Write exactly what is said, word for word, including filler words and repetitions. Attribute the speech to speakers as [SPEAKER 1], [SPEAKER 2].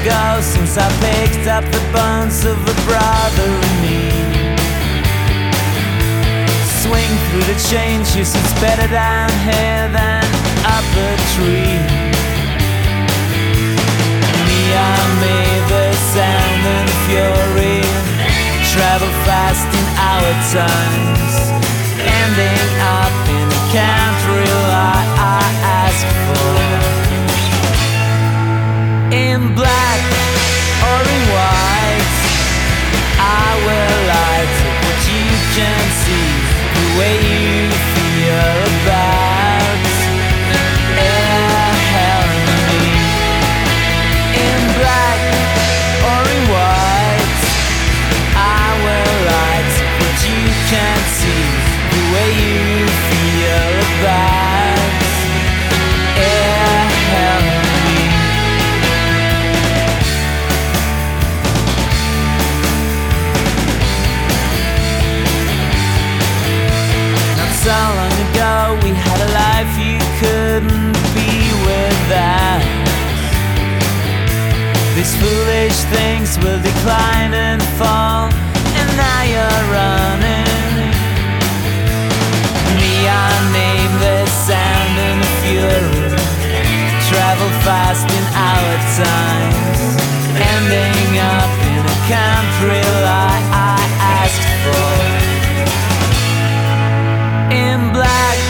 [SPEAKER 1] ago since I picked up the bones of a brother in need. Swing through the changes, it's better down here than up a tree. Me, I made the sound and fury, travel fast in our times, ending up in a country like I asked for. In black or in white, I will light up what you can see, the way you feel about yeah, hell and me. In black or in white, I will light up what you can see, the way you feel about yeah, hell and me. So long ago we had a life you couldn't be without. These foolish things will decline and fall, and now you're running. Me, I name the sound and the fury, travel fast in our times, ending up in a country like I asked for. In black